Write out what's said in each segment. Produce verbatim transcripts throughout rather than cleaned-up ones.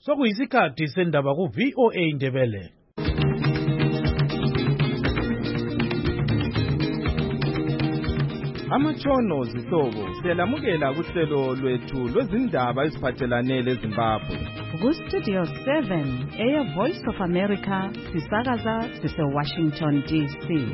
Sokuyisikhathi sendaba ku V O A Ndebele. Amatshono zihlobo siyalamukela kuhlelo lwethu lwezindaba eziphathelane leZimbabwe. Ku Studio seven, Air Voice of America, sisakaza sise Washington D C.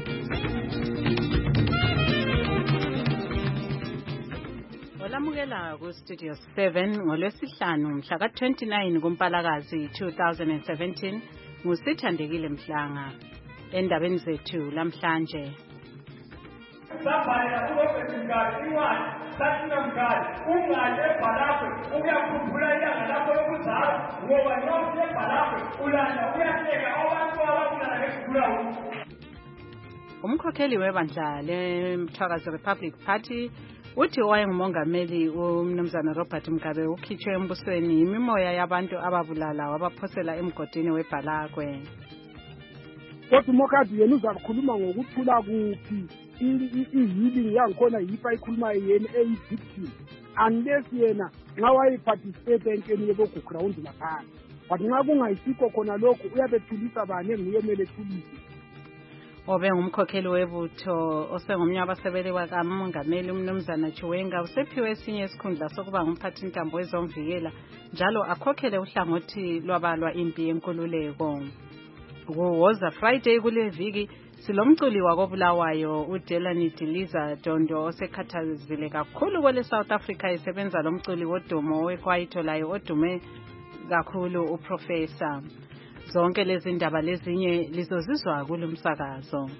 Olamukela ku Studio seven ngolwesihlanu mhla ka twenty-nine kuMpalakazi two thousand seventeen ngusithandekile Mhlanga. Endabeni zethu lamhlanje. Sabhala ubefika iwani sathina mngani ungaze ebhalakwe uyakhumbula ilanga lakho lokuzalwa ngoba noma ebhalakwe ulanda uyahleka abantu ababulala ngekugula. Umkhokheli webandla leMthwakazi Republic Party uthi wayengumongameli uMnumzana Robert Mugabe ukhitshwe embusweni imimoya yabantu ababulala wabaphosela emgodini weBhalakwe. Kodwa uMokadi yena uzakhuluma ngokuthula kuphi i-healing yangikhona yipa ikhuluma yena eyi-victim unless yena nxa wayeparticipate entweni yebokuground laphana. But nxa kungayisikho khona lokhu uyabethulisa bani enguye mele thulise. Obe ngumkhokheli webutho osengomnye wabasebeli bakamongameli uMnumzana Chiwenga usephiwe esinye isikhundla sokuba ngumphathi intambo wezomvikela njalo akhokhele uhlangothi lwabalwa impi yenkululeko. Kuwoza Friday kule viki silomculi wakobulawayo uDelani Diliza Dondo osekhathazile kakhulu kwele South Africa esebenza lomculi wodumo wekwaito layo odume kakhulu uprofessor. Zonke lezi ndaba lezinye lizozizwa kulumsakazo.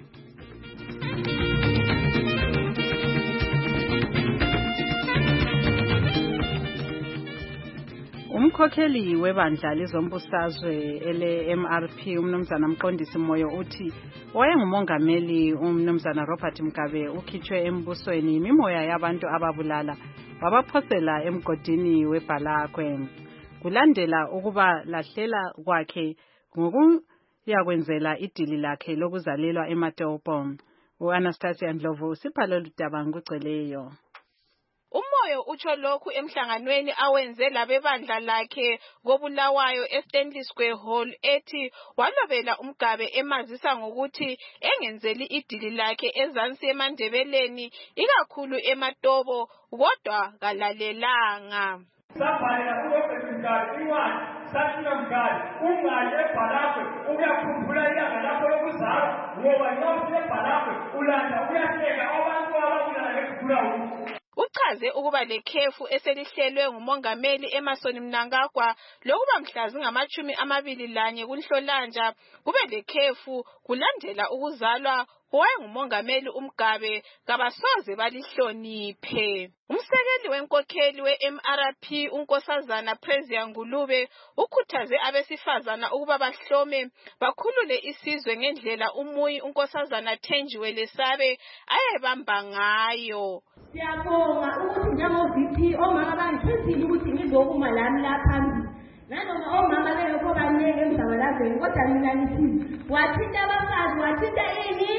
Umkhokheli webandla lezombusazwe ele M R P uMnumzana Mqondisi Moyo uthi wayengumongameli uMnumzana Robert Mugabe ukhitshwe embusweni imimoya yabantu ababulala wabaphosela emgodini weBhalakwe. Kulandela ukuba lahlela kwakhe ngokuyakwenzela idili lakhe lokuzalelwa eMatopo. uAnastasia Ndlovu siphala ludaba ngugceleyo. Umoyo utsho lokhu emhlanganweni awenze labebandla lakhe kobulawayo eStanley Square Hall ethi walobela uMgabe emazisa ngokuthi engenzeli idili lakhe ezansi eMandebeleni ikakhulu eMatobo kodwa kalalelanga. Sabhala ubefika iwani sathina mngani ungaze ebhalakwe uyakhumbula ilanga lakho lokuzalwa ngoba noma ebhalakwe ulanda uyahleka abantu ababulala ngekugula. Uchaze ukuba lekhefu eselihlelwe ngumongameli Emmerson Mnangagwa lokuba mhlazi ngamachumi amabili lanye kunhlolanja kube lekhefu kulandela ukuzalwa owayengumongameli uMgabe kabasoze balihloniphe. Umsekeli wenkokheli we-M R P uNkosazana Prezia Ngulube ukhuthaze abesifazana ukuba bahlome bakhulule isizwe ngendlela umuyi uNkosazana Thenjiwe Lesabe ayebamba ngayo. Siyabonga ukuthi njengo-V P omama bangikhethile ukuthi ngizokuma lami lapha nanoma omama bengekho baningi emzabalazweni kodwa mina ngithi wathinta abafazi wathinta ini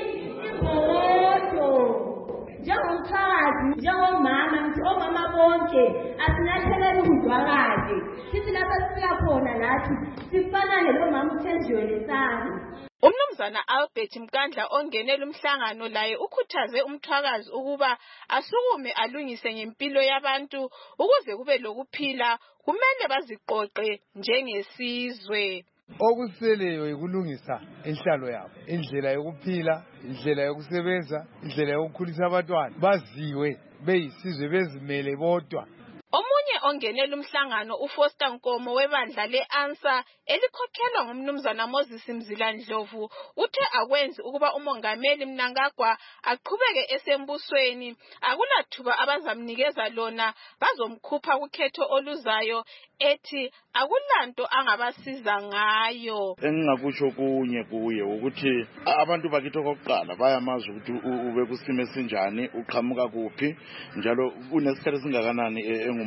imbokodo. Njengomthakazi njengomama ngithi omama bonke asinathelele ukudwakaze sithi lapha sifika khona lathi sifanane lo mama uThenjiwe Lesabe. uMnumzana Albert Mkandla ongenela umhlangano laye ukhuthaze umthwakazi ukuba asukume alungise ngempilo yabantu ukuze kube lokuphila kumele baziqoqe njengesizwe. Okuseleyo yikulungisa enhlalo yabo, indlela yokuphila, indlela yokusebenza, indlela yokukhulisa abantwana, baziwe beyisizwe bezimele bodwa. Omunye ongenela umhlangano uFoster Nkomo webandla leANSA elikhokhelwa nguMnumzana Moses Mzila Ndlovu uthe akwenzi ukuba umongameli Mnangagwa aqhubeke esembusweni akulathuba abazamnikeza lona bazomkhupha kukhetho oluzayo ethi akulanto angabasiza ngayo. Engingakusho kunye kuye ukuthi abantu bakithi okokuqala bayamazi ukuthi ube kusime sinjani uqhamuka kuphi njalo unesikhathi singakanani engumholo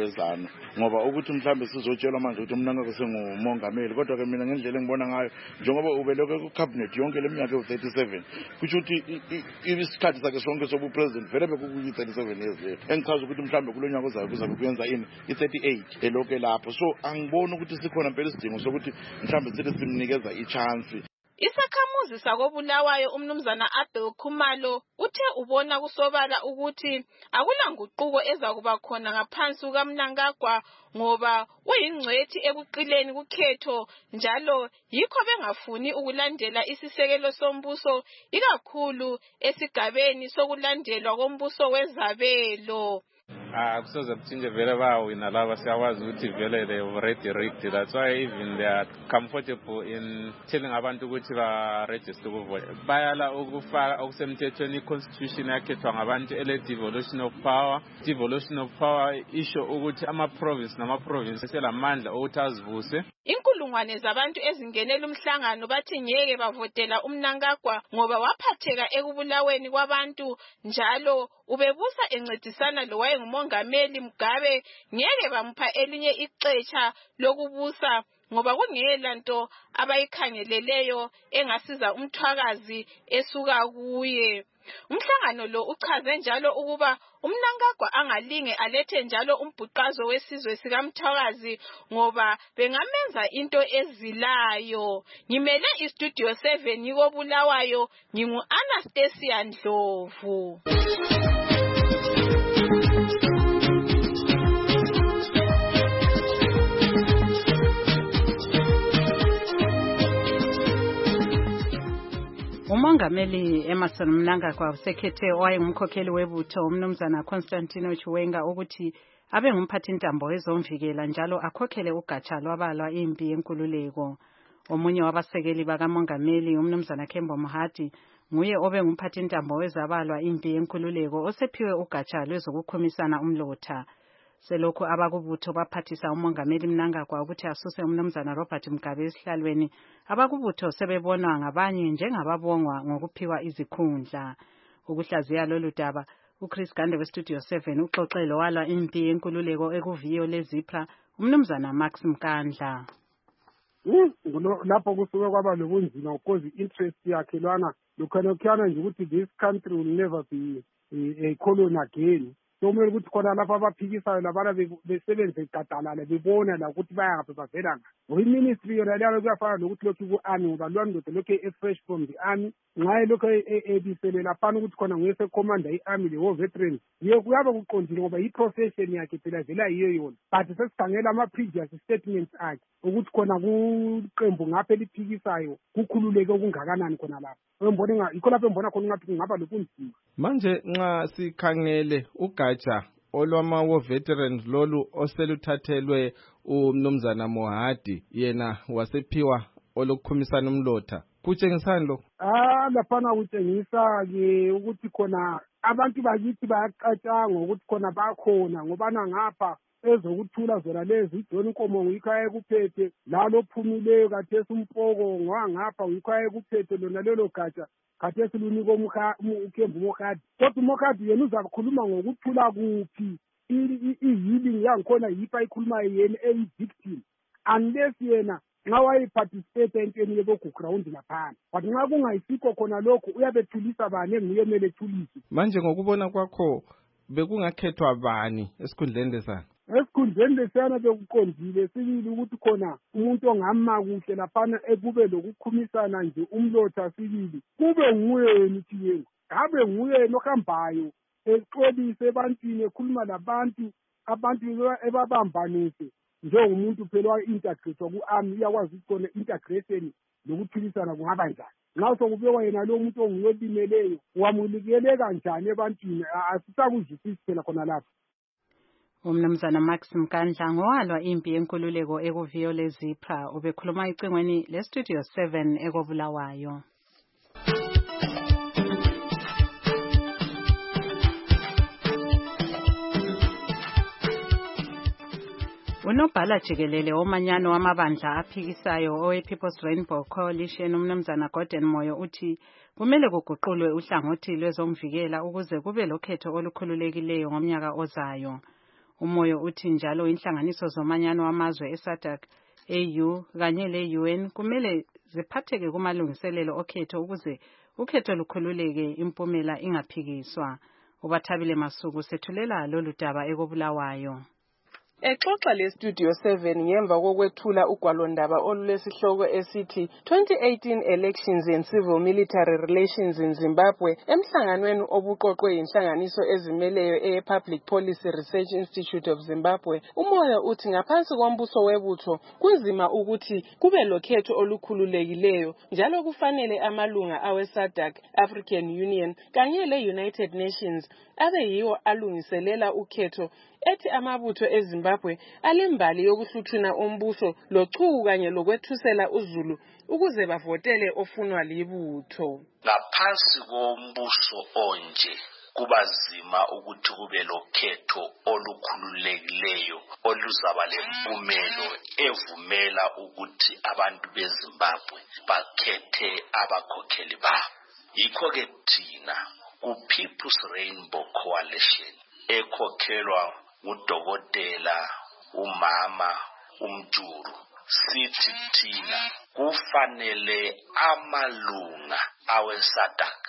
eZanu ngoba ukuthi mhlambe sizotshelwa manje ukuthi umnangagwa sengumongameli kodwa ke mina ngendlela engibona ngayo njengoba ubelokwe ku cabinet yonke leminyaka ewu thirty-seven kusho ukuthi isikhathi sakhe sonke sobu president vele bekuyi thirty-seven years leyo engichaza ukuthi mhlambe kulonyaka ozayo kuza kuyenza ini i thirty-eight eloke lapho so angiboni ukuthi sikhona phela isidingo sokuthi mhlambe sithi simnikeza i-chance. Isakhamuzi sakobulawayo umnumzana Abel Khumalo uthe ubona kusobala ukuthi akulanguquko ezakuba khona ngaphansi kukaMnangagwa ngoba uyingcwethi ekuqileni kukhetho njalo yikho bengafuni ukulandela isisekelo sombuso ikakhulu esigabeni sokulandelwa kombuso wezabelo. Ah, kusoze kuchinje vele bawina laba siyawazi ukuthi vele they already rigged. That's why even they are comfortable in telling abantu ukuthi ba register ukuvote. Bayala ukufaka okusemthethweni i-constitution yakhethwa ngabantu ele devolution of power. Devolution of power isho ukuthi ama province nama province eselamandla ukuthi azivuse. Inkulungwane zabantu ezingenela umhlangano bathi ngeke bavotela uMnangagwa ngoba waphatheka ekubulaweni kwabantu njalo ubebusa encedisana lo wayengumongameli Mugabe ngeke bamupha elinye ixetsha lokubusa ngoba kungela nto abayikhangeleleyo engasiza umthwakazi esuka kuye. Umhlangano lo uchaze njalo ukuba uMnangagwa angalinge alethe njalo umbhuqazo wesizwe sikaMthwakazi ngoba bengamenza into ezilayo. Ngimele istudio seven yikobulawayo ngingu Anastasia Ndlovu. Umongameli Emmerson Mnangagwa usekhethe owayengumkhokheli webutho umnumzana Constantino Chiwenga ukuthi abe ngumphathintambo wezomvikela njalo akhokhele ugatsha lwabalwa impi yenkululeko. Omunye wabasekeli bakamongameli umnumzana Kembo Mohadi nguye obe ngumphathintambo wezabalwa impi yenkululeko osephiwe ugatsha lwezokukhumisana umlotha. Selokhu abakubutho baphathisa umongameli Mnangagwa ukuthi asuse umnumzana Robert Mugabe esihlalweni, abakubutho sebebonwa ngabanye njengababongwa ngokuphiwa izikhundla. Ukuhlaziya lolu daba uChris Gande westudio seven uxoxele walwa impi yenkululeko ekuviyo lezipra umnumzana Max Mkandla. Lapho kusuke kwaba lobunzima because interest yakhe lwana lokhanokhana nje ukuthi this country will never be a colony again. So kumele ukuthi khona lapha abaphikisayo labana besebenze igadalala bebona la ukuthi bayaphi bavela ngaphi. Ngoyiministry yona leyo kuyafana nokuthi lokhu ku-army ngoba lwa ndoda lokhu e-fresh from the army ngaye lokhu ebiselela phana ukuthi khona nguyese commander i-army le veterans yiyo kuyaba kuqondile ngoba i-profession yakhe phela vela yiyo yona but sesikhangela ama-previous statements akhe ukuthi khona kuqembu ngapha eliphikisayo kukhululeke okungakanani khona lapha. Ngibona yikho lapho embona khona ngathi kungaba lokunzima. Manje nxa sikhangele ugatsha olwama wo veterans lolu oseluthathelwe umnumzana Mohadi yena wasephiwa olokukhumisana umlotha kutshengisani lo? Ah laphana kutshengisa ke ukuthi khona abantu bakithi bayaqatshanga ukuthi khona bakhona ngobana ngapha ezokuthula zona lezi iJohn Nkomo ngikhaye kuphethe lalo phumileyo kathesi umpoko ngwangapha ngikhaye kuphethe lona lelo gatsha kathesi luniko uKembu Mohadi kodwa uMohadi yena uzakukhuluma ngokuthula kuphi i-healing yangikhona yipa ikhuluma yena eyi-victim unless yena nxa wayeparticipate entweni yeboku ground laphana but nxa kungayisikho khona lokho uyabethulisa bani enguye mele ethulise. Manje ngokubona kwakho bekungakhethwa bani esikhundleni lesana? Esikhundleni lesana bekuqondile sibili ukuthi khona umuntu ongama kuhle laphana ekube lokukhumisana nje umlotha sibili kube nguye yena Chiwenga ngabe nguye lohambayo exolise ebantwini ekhuluma labantu abantu ebabambanise njengomuntu phela wa-integrate ku-army uyakwazi ukuthi khona integration lokuthulisana kungaba njani. Nxa sokubekwa yena lo muntu onguye olimeleyo wamulikele kanjani ebantwini asisakuzwisisi phela khona lapho. Umnumzana Max Mkandla ngowalwa impi yenkululeko ekuviyo lezipra ubekhuluma icingweni lestudio seven ekobulawayo. Unobhala jikelele omanyano wamabandla aphikisayo owe People's Rainbow Coalition umnumzana Gordon Moyo uthi kumele kuguqulwe uhlangothi lwezomvikela ukuze kube lokhetho olukhululekileyo ngomnyaka ozayo. Umoyo uthi njalo inhlanganiso zomanyano wamazwe eSADC, A U kanye le-U N kumele ziphatheke kumalungiselelo okhetho ukuze ukhetho lukhululeke impumela ingaphikiswa. Ubathabile Masuku sethulela lolu daba ekobulawayo. Exoxa le Studio seven ngemva kokwethula ugwalondaba olulesihloko esithi twenty eighteen Elections and Civil Military Relations in Zimbabwe emhlanganweni obuqoqwe inhlanganiso ezimeleyo e-Public Policy Research Institute of Zimbabwe. Umoyo uthi ngaphansi kombuso webutho kunzima ukuthi kube lokhetho olukhululekileyo njalo kufanele amalunga awe-SADC, African Union kanye le-United Nations abe yiwo alungiselela ukhetho ethi amabutho eZimbabwe alembali yokuhluthuna umbuso lochuku kanye lokwethusela uZulu ukuze bavotele ofunwa libutho. Ngaphansi kombuso onje kubazima ukuthi kube lokhetho olukhululekileyo oluzaba lempumelo evumela ukuthi abantu beZimbabwe bakhethe abakhokheli babo. Yikho ke thina ku People's Rainbow Coalition ekhokhelwa ngudokotela umama uMjuru sithi thina kufanele amalunga awe-SADC,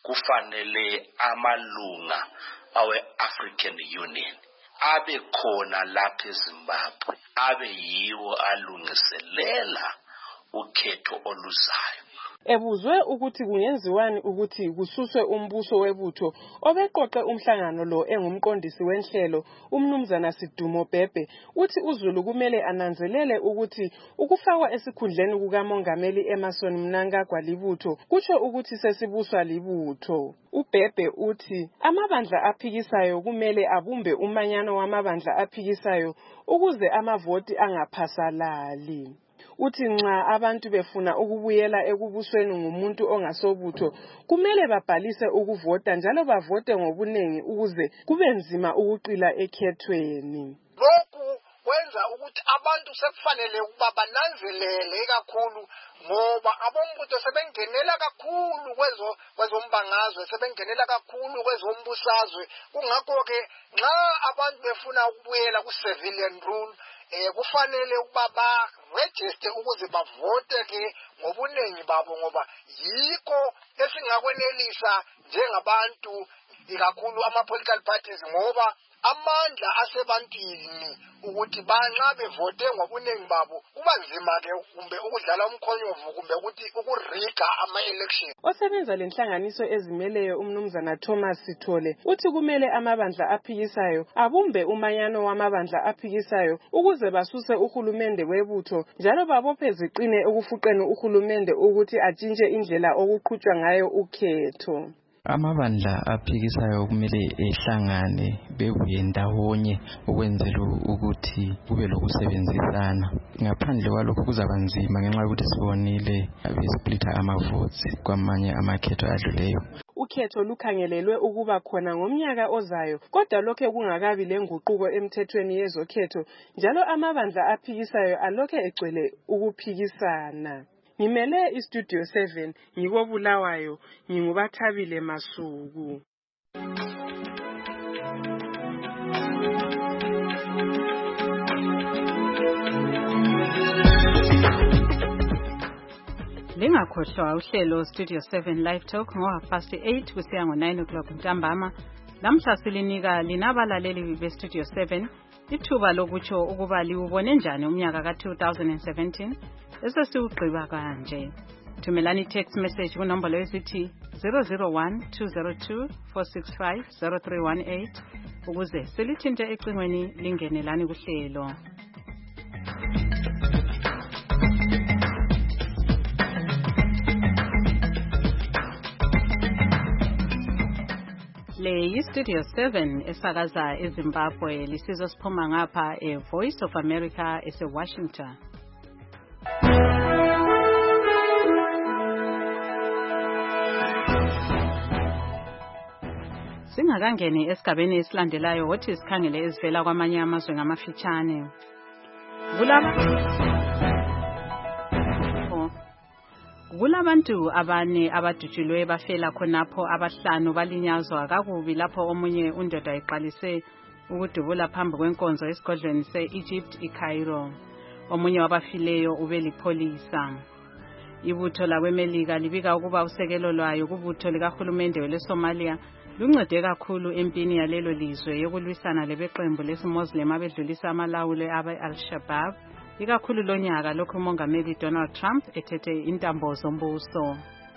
kufanele amalunga awe-African Union abe khona lapha eZimbabwe abe yiwo alungiselela ukhetho oluzayo. Ebuzwe ukuthi kungenziwani ukuthi kususwe umbuso webutho obeqoqe umhlangano lo engumqondisi wenhlelo umnumzana Sidumo Bhebhe uthi uZulu kumele ananzelele ukuthi ukufakwa esikhundleni kukamongameli Emmerson Mnangagwa libutho kutsho ukuthi sesibuswa libutho. uBhebhe uthi amabandla aphikisayo kumele abumbe umanyano wamabandla aphikisayo ukuze amavoti angaphasalali. Uthi nxa abantu befuna ukubuyela ekubusweni ngumuntu ongasobutho kumele babhalise ukuvota njalo bavote ngobunengi ukuze kube nzima ukuqila ekhethweni. Lokhu kwenza ukuthi abantu sekufanele ukuba bananzelele kakhulu ngoba abombutho sebengenela kakhulu kwezo kwezombangazwe sebengenela kakhulu kwezombusazwe. Kungakho ke nxa abantu befuna ukubuyela ku civilian rule eh kufanele ukuba ba register ukuze bavote ke ngobunengi babo ngoba yikho esingakwenelisa njengabantu ikakhulu ama political parties ngoba amandla asebantwini ukuthi banxa bevote ngobunengi babo kuba nzima ke kumbe ukudlala umkhonyovu kumbe ukuthi ukuriga ama election. Osebenza lenhlanganiso ezimeleyo umnumzana Thomas Sithole uthi kumele amabandla aphikisayo abumbe umanyano wamabandla aphikisayo ukuze basuse uhulumende webutho njalo babophe ziqine ukufuqeni uhulumende ukuthi atshintshe indlela okuqhutshwa ngayo ukhetho. Amabandla aphikisayo kumele ehlangane bebuye ndawonye ukwenzela ukuthi kube lokusebenzisana. Ngaphandle kwalokho kuzaba nzima ngenxa yokuthi sibonile besplita amavoti kwamanye amakhetho adluleyo. Ukhetho lukhangelelwe ukuba khona ngomnyaka ozayo kodwa lokho kungakabi lenguquko emthethweni yezokhetho njalo amabandla aphikisayo alokho egcwele ukuphikisana. Ngimele iStudio seven ngikobulawayo ngingubathabile Masuku. Lingakhohlwa uhlelo Studio seven Live Talk ngo past eight kusiya ngo nine o'clock ntambama. Lamhla silinika linabalaleli beStudio seven ithuba lokutsho ukuba liwubone njani umnyaka ka two thousand seventeen esesiwugqiba kanje. Thumelani text message kunombolo yesithi zero zero one two zero two four six five zero three one eight ukuze silithinte ecingweni lingenelani kuhlelo. Le Studio seven esakaza eZimbabwe lisizo siphuma ngapha e Voice of America ese Washington. Singakangeni esigabeni esilandelayo wothi sikhangele ezivela kwamanye amazwe ngamafitshane. Kulaba Kulabantu abane abadutshulwe bafela khonapho abahlanu balinyazwa kakubi lapho omunye undoda eqalise ukudubula phambi kwenkonzo esigodlweni se-Egypt iCairo. Omunye wabafileyo ubelipholisa. Ibutho lakweMelika libika ukuba usekelo lwayo kubutho likahulumende weleSomalia luncede kakhulu empini yalelo lizwe yokulwisana lebeqembu lesiMuslim abedlulisa amalawulo abe-Al-Shabaab, ikakhulu lonyaka lokhu umongameli Donald Trump ethethe intambo zombuso.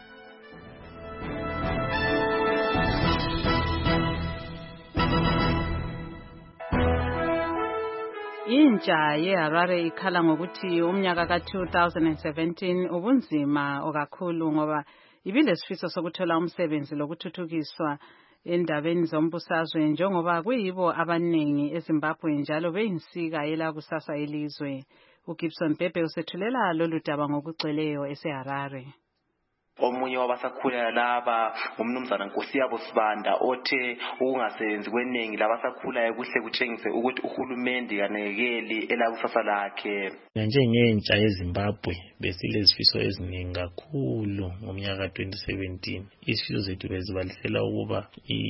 Intsha yeHarare ikhala ngokuthi umnyaka ka two thousand seventeen ubunzima okakhulu ngoba ibilesifiso sokuthola umsebenzi lokuthuthukiswa endabeni zombusazwe njengoba kuyibo abaningi eZimbabwe njalo beyinsika yelakusasa elizwe. uGibson Pepe usethulela lolu daba ngokugcweleyo eseHarare. Omunye wabasakhula laba umnumzana Nkosiyabo Sibanda othe ukungasebenzi kweningi labasakhulayo kuhle kutshengise ukuthi uhulumende kanekeli elakusasa lakhe. Njengentsha yeZimbabwe besilezifiso eziningi kakhulu ngomnyaka twenty seventeen. Isifiso zethu bezibalisela ukuba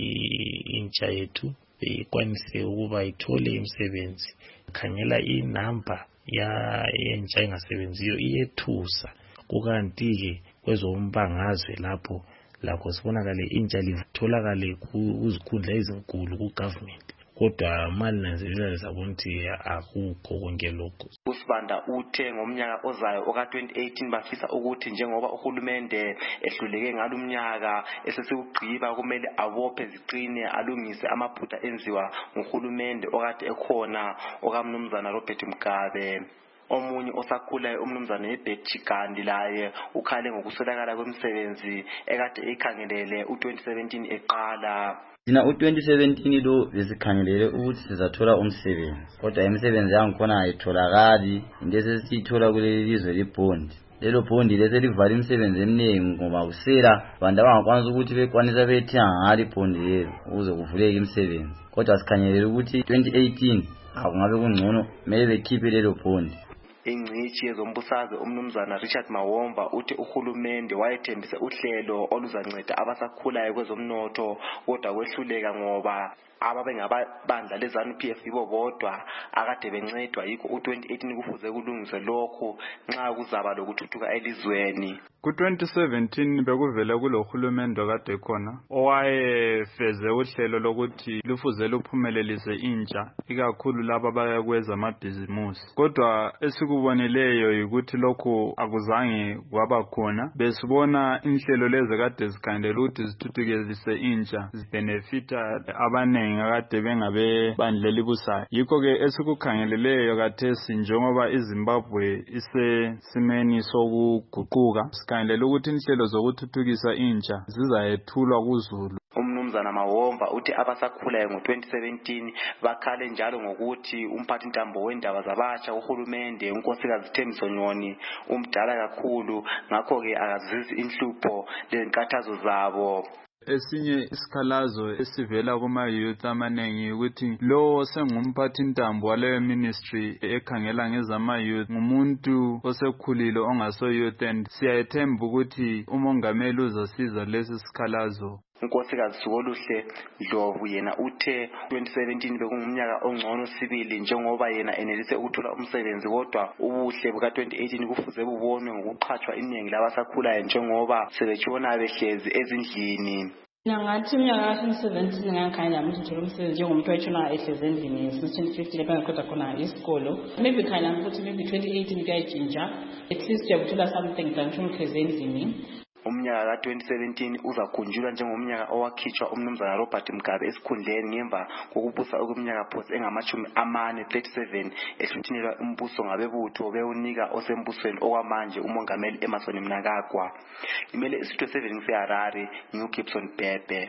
intsha yethu ikwanise ukuba ithole imisebenzi. Khangela inamba ya yentsha engasebenziyo iyethusa. Kukanti ke kwezombangazwe lapho lakho sibonakale intsha litholakale kuzikhundla ezinkulu kugovernment, kodwa mali nanzelela zabona ukuthi akukho konke lokho. uSibanda uthe ngomnyaka ozayo oka twenty eighteen bafisa ukuthi njengoba uhulumende ehluleke ngalumnyaka esesiugqiba kumele abophe ziqine alungise amaphutha enziwa nguhulumende okade ekhona okamnumzana Robert Mugabe. Omunye osakhulayo umnumzana eBetty Gandhi laye ukhale ngokuswelakala kwemisebenzi ekade ekhangelele u twenty seventeen eqala. Sina u twenty seventeen lo besikhangelele ukuthi sizathola umsebenzi, kodwa imisebenzi yangikhona ayitholakali. Into esesithola kuleli lizwe libhondi, lelo bhondi lese livala imisebenzi eminingi ngoba kusela abantu abangakwanisa ukuthi bekwanisa bethenga ngalo ibhondi lelo ukuze kuvuleke imisebenzi. Kodwa sikhangelele ukuthi twenty eighteen akungabe kungcono mele bekhiphe lelo bhondi. Ingcithi yezombusazwe umnumzana Richard Mawomba uthi uhulumende wayethembise uhlelo oluzanceda abasakhulayo kwezomnotho kodwa kwehluleka ngoba ababengabandla leZANU P F ibo bodwa akade bencedwa yikho u twenty eighteen kufuze kulungiswe lokho nxa kuzaba lokuthuthuka elizweni. Ku twenty seventeen bekuvele kulohulumende kade khona owayefeze uhlelo lokuthi lufuze luphumelelise intsha ikakhulu laba abayakweza amabhizimusi, kodwa esikubonileyo ukuthi lokho akuzange kwaba khona. Besibona inhlelo lezi kade zikhandela ukuthi zithuthukise intsha zibenefita abanengi akade bengabe bandla libusayo. Yikho ke esikukhangeleleyo kathesi njengoba iZimbabwe isesimeni sokuguquka sikhangelela ukuthi inhlelo zokuthuthukisa intsha zizayethulwa kuZulu. Umnumzana Mawomba uthi abasakhulayo ngo twenty seventeen bakhale njalo ngokuthi umphathi ntambo wendaba zabasha uhulumende unkosikazi Thembiso Nyoni umdala kakhulu, ngakho ke akazizisi inhlupho lezinkathazo zabo. Esinye isikhalazo esivela kuma youth amanengi ukuthi lo sengumphathi ntambo wale ministry ekhangela ngezama youth ngumuntu osekhulile ongaso youth, and siyayethemba ukuthi umongameli uzasiza lesi sikhalazo. Unkosikazi Sukoluhle Dlovu yena uthe twenty seventeen bekungumnyaka ongcono sibili njengoba yena enelise ukuthola umsebenzi, kodwa ubuhle buka twenty eighteen kufuze bubonwe ngokuqhatshwa iningi labasakhulayo njengoba sebetshona behlezi ezindlini. Nangathi umnyaka twenty seventeen ngakhala ukuthi ngithola umsebenzi njengomuntu wayetshona ehlezi endlini since twenty fifteen lapha ngaqeda khona isikolo. Maybe khaya ukuthi maybe twenty eighteen kuyajinja, at least uyakuthola something than ngisho ngihlezi endlini. Umnyaka ka twenty seventeen uzakhunjulwa njengomnyaka owakhitshwa umnumzana Robert Mugabe esikhundleni ngemva kokubusa okumnyaka phosi engamashumi amane thirty-seven ehluthinelwa umbuso ngabebutho bewunika osembusweni okwamanje umongameli Emmerson Mnangagwa. Imele isitho seven ngiseHarare, ngiuGibson Pepe.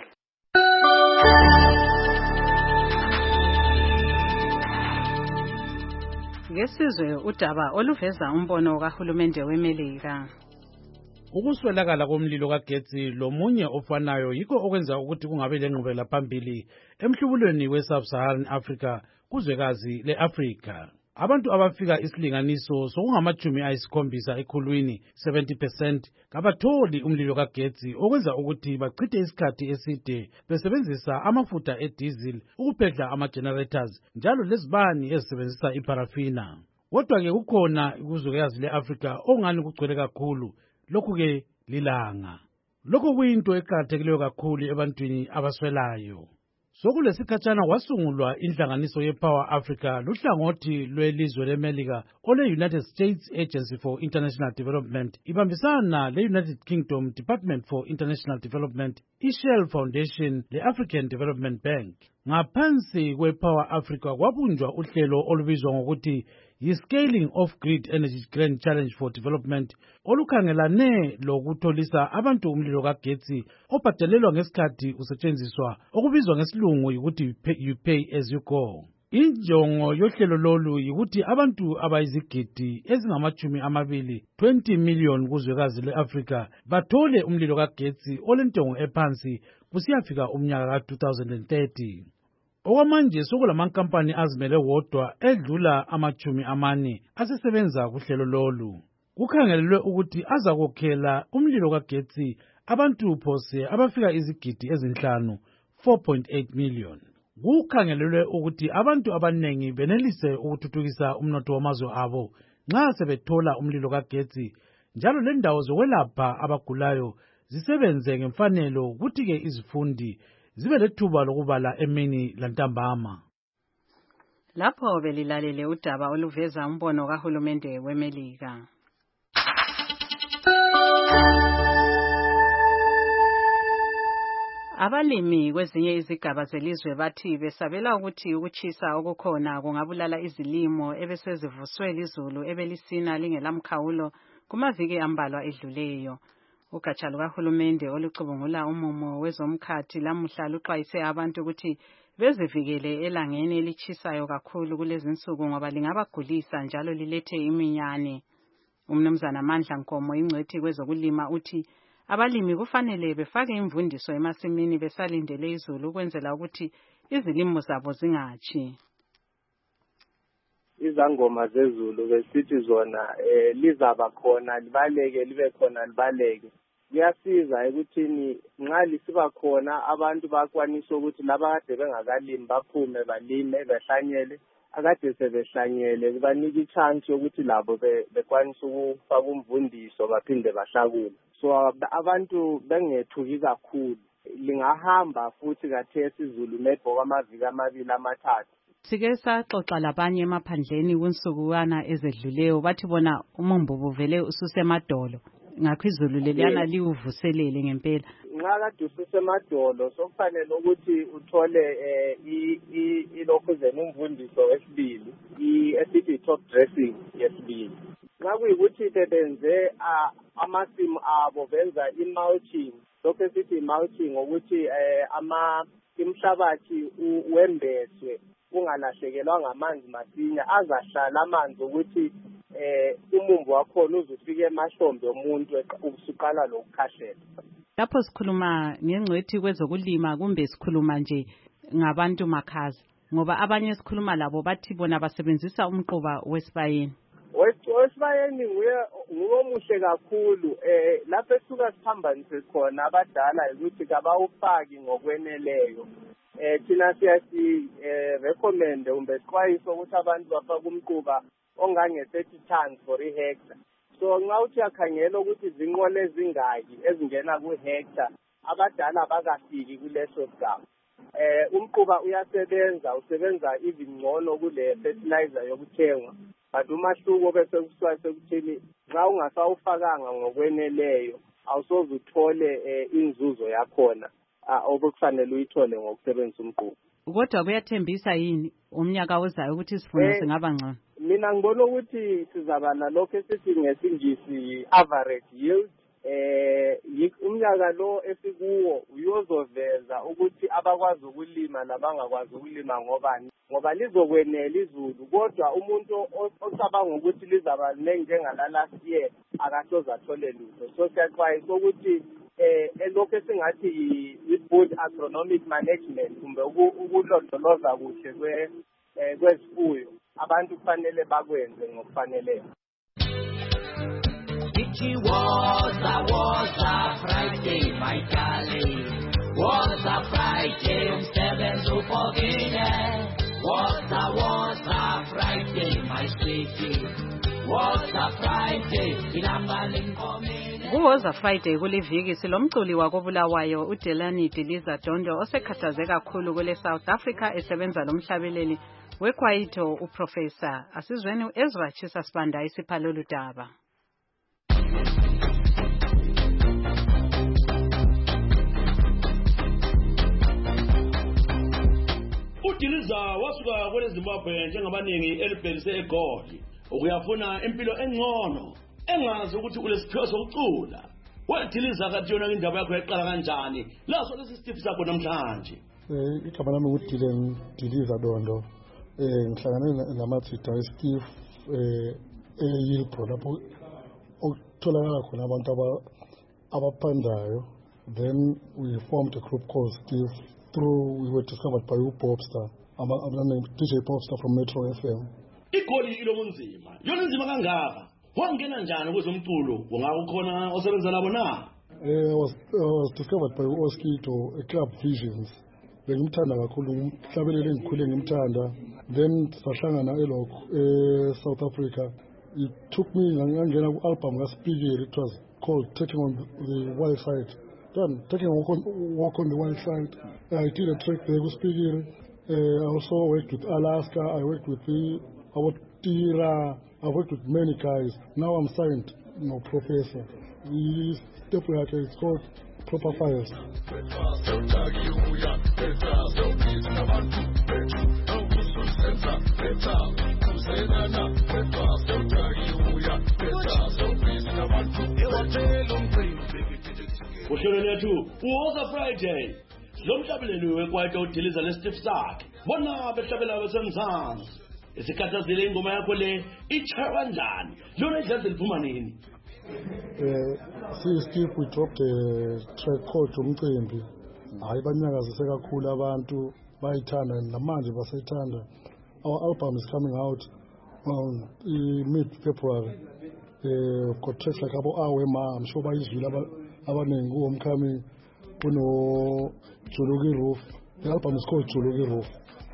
Ngesizwe udaba oluveza umbono kahulumende weMelika. Ukuswelakala komlilo kagetsi lomunye ofanayo yikho okwenza ukuthi kungabe lenqubela phambili emhlubulweni we-Sub-Saharan Africa kuzwekazi le-Afrika. Abantu abafika isilinganiso sokungamajumi ayisikhombisa ekhulwini seventy percent kabatholi umlilo kagetsi okwenza ukuthi bachithe isikhathi eside besebenzisa amafutha ediesel ukuphehla ama-generators njalo lezibani ezisebenzisa iparafina. Kodwa-ke kukhona kuzwekazi le-Afrika okungani kugcwele kakhulu, lokhu-ke lilanga. Lokhu kuyinto eqakathekileyo kakhulu ebantwini abaswelayo. Sokulesikhatshana kwasungulwa inhlanganiso ye-Power Africa luhlangothi lwelizwe leMelika ole-United States Agency for International Development ibambisana le-United Kingdom Department for International Development, i-Shell Foundation le-African Development Bank. Ngaphansi kwe-Power Africa kwabunjwa uhlelo olubizwa ngokuthi yi-Scaling of Grid Energy Grand Challenge for Development olukhangelane lokutholisa abantu umlilo kagetsi obhadalelwa ngesikhathi usetshenziswa okubizwa ngesilungu ukuthi you pay as you go. Injongo yohlelo lolu yikuthi abantu abayizigidi ezingamachumi amabili twenty million kuzwekazi le-Afrika bathole umlilo kagetsi olentengo ephansi kusiyafika umnyaka ka two thousand thirty. Okwamanje sokulamankampani azimele wodwa edlula amachumi amane asesebenza kuhlelo lolu. Kukhangelelwe ukuthi azakokhela umlilo kagetsi abantu phose abafika izigidi ezinhlanu four point eight million. Kukhangelelwe ukuthi abantu abanengi benelise ukuthuthukisa umnotho wamazwe abo nxa sebethola umlilo kagetsi, njalo lendawo zokwelapha abagulayo zisebenze ngemfanelo ukuthi-ke izifundi zibe lethuba lokubala emini lantambama. Lapho belilalele udaba oluveza umbono kahulumende weMelika. Abalimi kwezinye izigaba zelizwe bathi besabela ukuthi ukuchisa okukhona kungabulala izilimo ebesezivuswe lizulu ebelisina lingelamkhawulo kumaviki ambalwa edluleyo. Ugatsha lukahulumende olucubungula umumo wezomkhathi lamuhla luxwayise abantu ukuthi bezivikele elangeni elichisayo kakhulu kulezinsuku ngoba lingabagulisa njalo lilethe iminyane. Umnumzana Mandla Nkomo, ingcwethi kwezokulima, uthi abalimi kufanele befake imvundiso emasimini besalindele izulu ukwenzela ukuthi izilimo zabo zingachi. Izangoma zezulu besithi zona eh, lizaba khona libaleke libe khona libaleke. Kuyasiza ekuthini nxa lisiba khona abantu bakwanisa ukuthi laba kade bengakalimi baphume balime behlanyele, akade sebehlanyele kubanika i-chance yokuthi labo bekwanisa ukufaka umvundiso baphinde bahlakule. So abantu bengethuki kakhulu, lingahamba futhi kathesi izulu nebhoka amaviki amabili amathathu. Sike saxoxa labanye emaphandleni kunsukwana ezedluleyo bathi bona umumbubu vele ususemadolo ngakho izulu leliyana liwuvuselele ngempela. Nxa kade ususemadolo sokufanele ukuthi uthole ilokhuzeni umvundiso wesibili, esithi top dressing yesibili. Nxa kuyikuthi bebenze amasimu abo benza i-mulching, lokho esithi i-mulching ukuthi ama imhlabathi wembeswe ungalahlekelwa ngamanzi masinya, azahlala amanzi ukuthi eh umumbu wakhona uzufike emahlombe omuntu usuqala lokukhahlela. Lapho sikhuluma ngengcwethi kwezokulima kumbe sikhuluma nje ngabantu makhaza, ngoba abanye sikhuluma labo bathi bona basebenzisa umquba wesibayeni. Wesibayeni nguye ngomuhle kakhulu, eh lapho esuka siphambanise khona abadala ukuthi kabawufaki ngokweneleyo. Eh thina siyasi eh recommend umbe xwayiso ukuthi abantu bafaka umquba ongange thirty tons for a hectare. So nxa uthi yakhangela ukuthi zinqole ezingaki ezingena ku hectare, abadala bakafiki kuleso sigaba. Eh umquba uyasebenza, usebenza even ngcono kule fertilizer yokuthengwa. But umahluko bese kuswa sekuthini nxa ungasawufakanga ngokweneleyo awusoze uthole inzuzo yakhona okufanele uyithole ngokusebenzisa umquba. Kodwa kuyathembisa yini umnyaka ozayo ukuthi isivuno singaba ngcono? Mina ngibona ukuthi sizaba nalokho esithi ngesingisi average yield. Eh umnyaka lo esikuwo uyozoveza ukuthi abakwazi ukulima labangakwazi ukulima ngobani, ngoba lizokwenela izulu, kodwa umuntu ocabanga ukuthi lizaba linenge njengala last year akasoza athole lutho. So siyaxwayisa ukuthi eh elokho esingathi i-good agronomic management kumbe ukulondoloza kuhle kwe kwezifuyo abantu kufanele bakwenze ngokufaneleyo. It was a was a Friday, my darling. Was a Friday, umsebenzi ufokile. Was a was a Friday, my sweetie. Was a Friday, ilanga linkomile. Kuwoza Friday kuliviki silomculi wakobulawayo uDelani Diliza Dondo osekhathaze kakhulu kule South Africa esebenza lomhlabeleli wekhwayito uprofessor. Asizweni uEzra Chisa Sibanda isiphalolu daba. uDiliza wasuka kwele Zimbabwe njengabaningi elibhekise eGoli ukuyafuna impilo engcono engazi ukuthi ulesiphiwo sokucula. WeDiliza kathi yona indaba yakho yaqala kanjani laso lesi Steve sakho namhlanje? Eh igama lami nguDilen Diliza Dondo. Eh ngihlangane namathida eSteve eh eYilpro lapho okutholakala khona abantu aba abapandayo. Then we formed a group called Steve. Through we were discovered by uBobstar. I'm a, I'm a D J Bobstar from Metro F M. Igoli ilobunzima. Yona nzima kangaka. Wangena njani kwezomculo? Ungakukhona osebenza labo na? Eh I was I was discovered by Oskito, a Club Visions. Bengimthanda kakhulu umhlabeleli engikhule ngimthanda. Then sahlangana elokho eh South Africa. It took me ngangena ku album kaSpikiri. It was called Taking on the Wild Side. Then taking a walk on, walk on the wild side. I did a track there with Spigiri. Uh, I also worked with Alaska. I worked with the our Tira. I worked with many guys. Now I'm signed, you know, Professor. The step like it's called Proper Files. Uhlelo lethu uwoza Friday. Lomhlabeleli wekwayito uDiliza leSteve sakhe. Bona behlabela besemzansi. Isikhathazile ingoma yakho le ichaywa njani? Lona idlaze liphuma nini? Eh si Steve we dropped a track called Umcimbi. Hayi banyakazise kakhulu abantu bayithanda namanje basayithanda. Our album is coming out on uh, mid February. Eh got tracks like abo awe ma I'm sure bayizwile aba abaningi umcoming kuno Juluki Roof. The album is called Juluki Roof.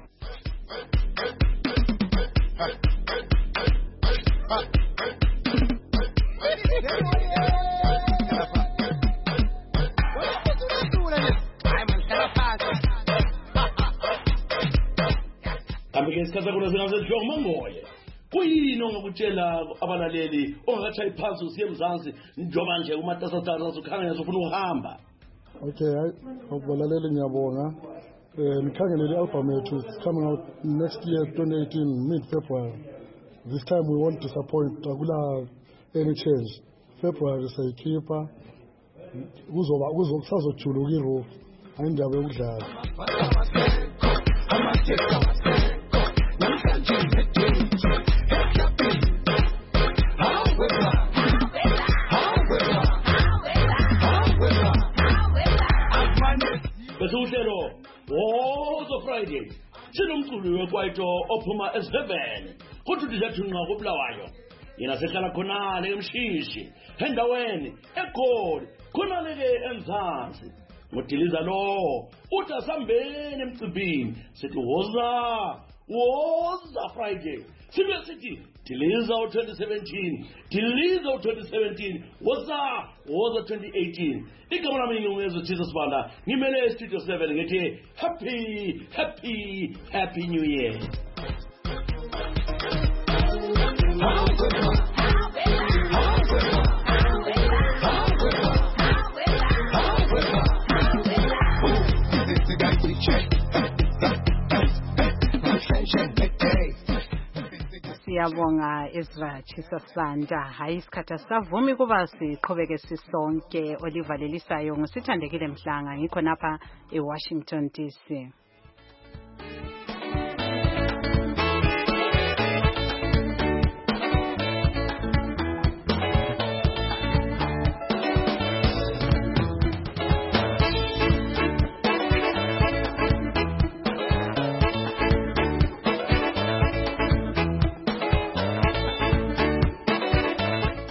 Kambe isikhathi kuno singasethiwa uMangoye. Kuyini ongakutshela abalaleli ongakachayi phansi usiye emzansi njoba nje umatasatasa ukhangela ufuna uhamba? Okay, hayi abalaleli ngiyabonga. Eh nikhangelele album yethu is coming out next year twenty eighteen mid February. This time we won't disappoint. Akula any change. February sayikhipha kuzoba kuzokusazojuluka iRoof ayindaba yokudlala. Besuhlelo wozo Friday sinomculi wekwayito ophuma eSeven kodwa ndizathi nqa kubulawayo yena sehlala khona le emshishi endaweni eGoli khona le emzansi ngoDiliza lo uthi asambeni emcibini sithi woza woza Friday sibe sithi Diliza u twenty seventeen Diliza u twenty seventeen woza woza twenty eighteen igama lami ngiyezwe Chisa Sibanda ngimele Studio seven ngithi happy happy happy new year. Siyabonga Ezra Chisa Sibanda. Hayi isikhathi savumi kuba siqhubeke sisonke olivalelisayo ngosithandekile Mhlanga ngikho napha eWashington D C.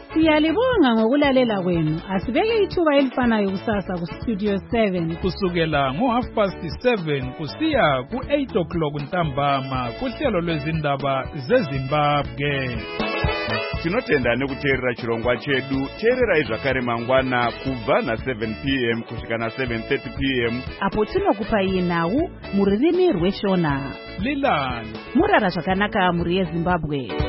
Siyalibonga ngokulalela kwenu. Asibeke ithuba elifanayo kusasa ku Studio seven. Kusukela ngo half past seven kusiya ku eight o'clock ntambama kuhlelo lwezindaba zeZimbabwe. Tinotenda nekuteerera chirongwa chedu. Teerera zvakare mangwana kubva na seven p m kusvika na seven thirty p m apo tinokupa nhau muririmi rweshona. Lilani murara zvakanaka muri yeZimbabwe.